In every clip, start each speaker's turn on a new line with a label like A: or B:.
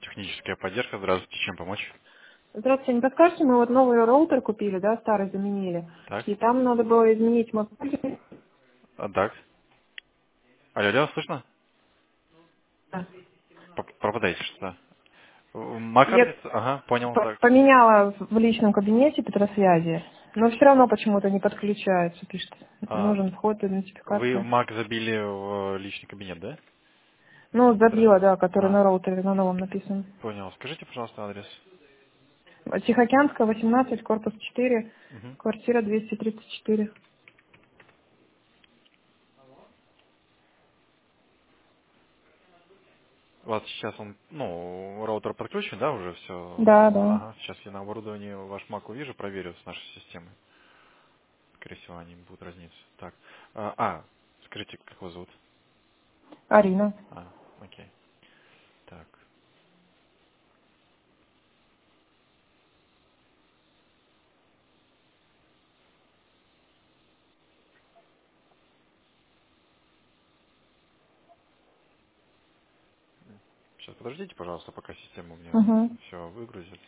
A: Техническая поддержка. Здравствуйте, чем помочь?
B: Здравствуйте, не подскажете, мы вот новый роутер купили, да, старый заменили.
A: Так,
B: И там надо было изменить MAC.
A: так. Алло, слышно? Пропадаете что-то.
B: Я
A: Макадрис? Ага, понял, так.
B: поменяла в личном кабинете Петросвязи, но все равно почему-то не подключается, пишет.
A: А,
B: Нужен вход,
A: вы в
B: идентификация.
A: Mac забили в личный кабинет, да?
B: Ну, забила,
A: Петросвязь.
B: да, который
A: Ага,
B: на роутере на новом написан.
A: понял. Скажите, пожалуйста, адрес.
B: Тихоокеанская, 18, корпус 4,
A: Мгм.
B: квартира 234.
A: У вас сейчас он, роутер подключен, да, уже все?
B: Да, да.
A: Ага, сейчас я на оборудовании ваш Mac увижу, проверю с нашей системой. Скорее всего, они будут разниться. Так. Скажите, как вас зовут?
B: Арина.
A: Окей. Так. Сейчас подождите, пожалуйста, пока система у меня
B: Угу.
A: все выгрузит.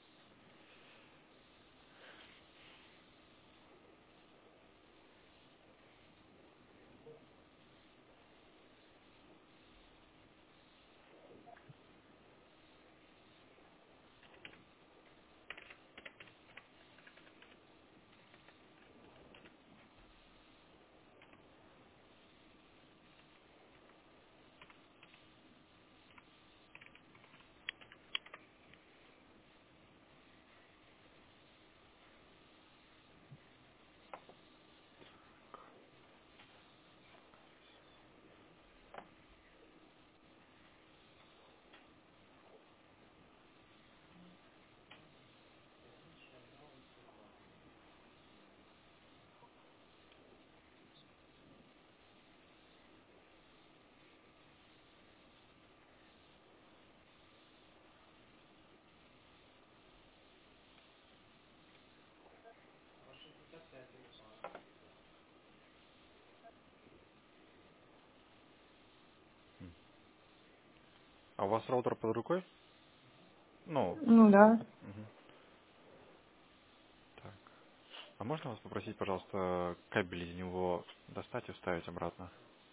A: А у вас роутер под рукой? Ну,
B: Ну да.
A: мгм. Так. А можно вас попросить, пожалуйста, кабель из него достать и вставить обратно?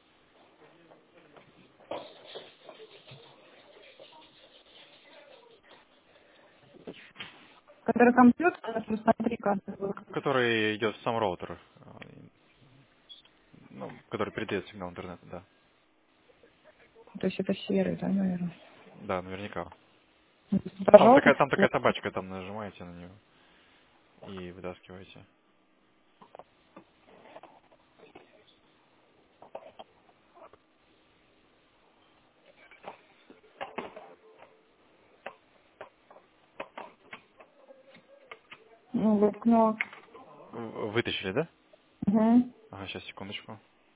B: Который компьютер, смотри, как.
A: Который идет в сам роутер. Который передает сигнал интернета, да.
B: То есть это серый, да, наверное.
A: Да, наверняка. Там
B: Пожалуйста.
A: такая табачка, там нажимаете на нее и вытаскиваете.
B: Ну, воткнула.
A: Вытащили, да?
B: Угу.
A: Ага, сейчас, секундочку.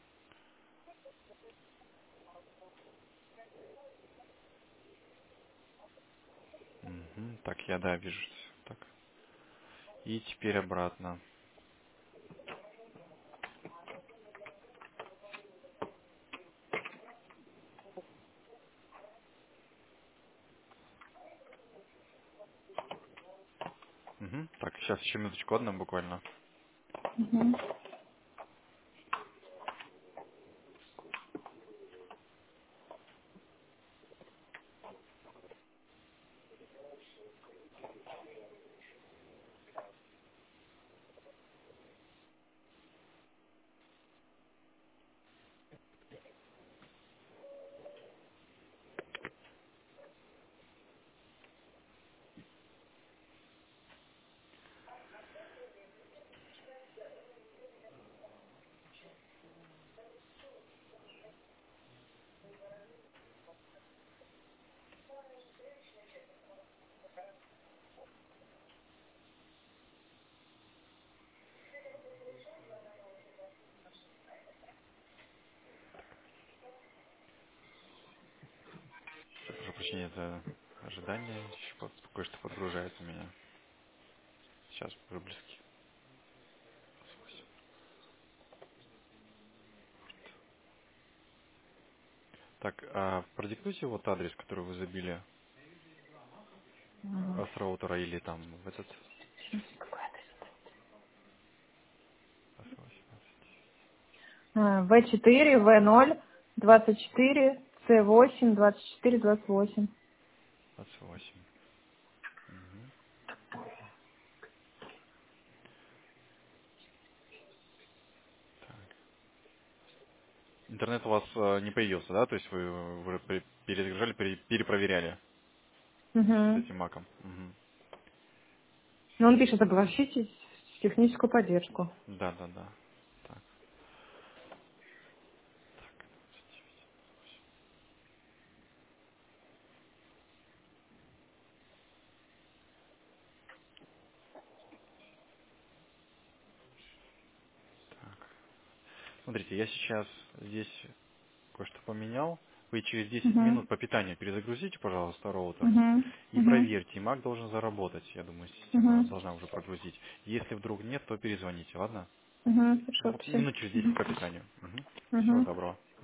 A: Мгм. Так, да, вижу. Так. И теперь обратно. Мгм. Так, сейчас еще минуточку, одну буквально.
B: Угу.
A: Прошу прощения за ожидание. Еще кое-что подгружается у меня. Сейчас уже близки. Так, продиктуйте вот адрес, который вы забили. с роутера или там в этот
B: В4, В0, 24, С8, 24, 28.
A: 28. Мгм. Так. Интернет у вас не появился, да? То есть вы уже перезагружали, перепроверяли с
B: Угу.
A: этим маком. Мгм.
B: Ну, он пишет, обращитесь в техническую поддержку.
A: Да, да, да. Так. Так. Смотрите, я сейчас здесь кое-что поменял. Вы через 10
B: Угу.
A: минут по питанию перезагрузите, пожалуйста, роутер.
B: Угу.
A: И
B: Угу.
A: проверьте, Mac должен заработать. Я думаю, система
B: Угу.
A: должна уже прогрузить. Если вдруг нет, то перезвоните, ладно?
B: Угу. Хорошо,
A: Вот
B: спасибо.
A: минут через 10
B: Угу.
A: по питанию. Всего
B: Угу.
A: доброго.